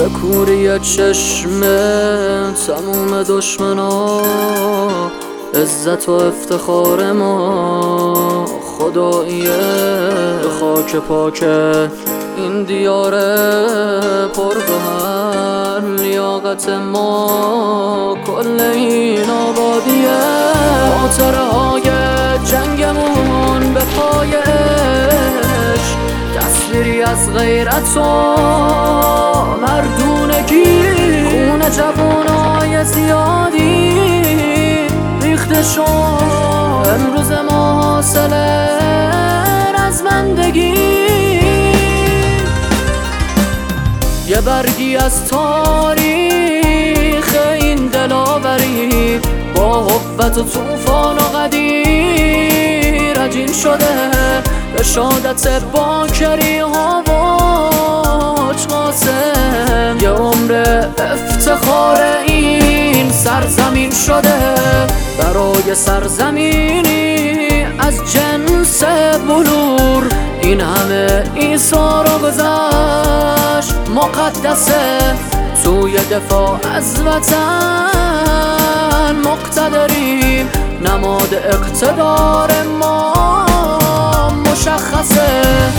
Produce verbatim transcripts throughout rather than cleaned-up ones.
به کوری چشم تموم دشمنا، عزت و افتخار ما خداییه. به خاک پاک این دیار پرگوهر، لیاقت ما کل این آبادیه. خاطره های جنگمون به پای عشق، تصویری از غیرت و مردونگی. خون جوانای زیادی ریخته شد، امروز ما حاصل رزمندگی. یه برگی از تاریخ این دلاوری، با قوت و طوفان و غدیر عجین شده. رشادت باکری ها و قاسم، یه عمر افتخار این سرزمین شده. برای سرزمینی از جنس بلور، این همه ایثار و گذشت مقدسه. توی دفاع از وطن مقتدریم، نماد اقتدار ما مشخصه.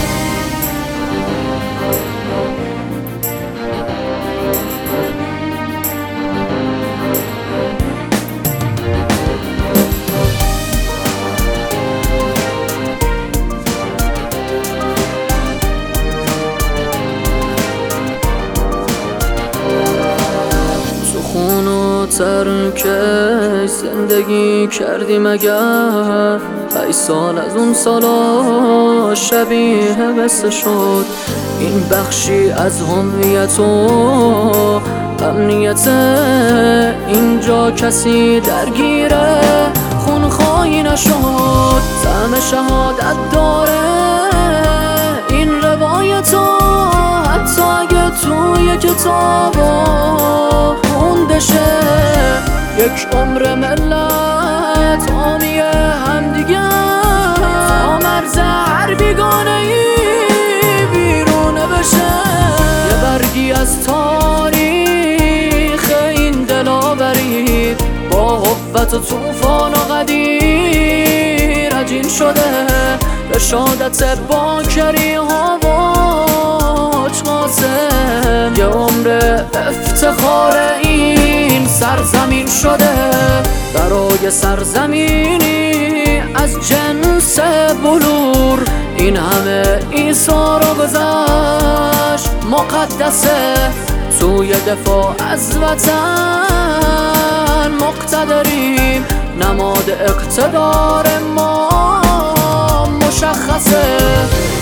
خون و ترکش زندگی کردیم اگر، ای سال از اون سالا شبیه قصه شد. این بخشی از هویت و امنیت اینجا، کسی درگیره خونخواهی نشد. طعم شهادت داره این روایت ها، حتی اگه توی کتابا خونده شه. یک عمر ملت حامی همدیگه، تا مرز هر بیگانه ای بیرونه بشه. یه برگی از تاریخ این دلاوری، با قوت و طوفان و غدیر عجین شده. رشادت باکری ها و قاسم، یه عمر افتخار این سرزمین شده. برای سرزمینی از جنس بلور، این همه ایثار و گذشت مقدسه. توی دفاع از وطن مقتدریم، نماد اقتدار ما مشخصه.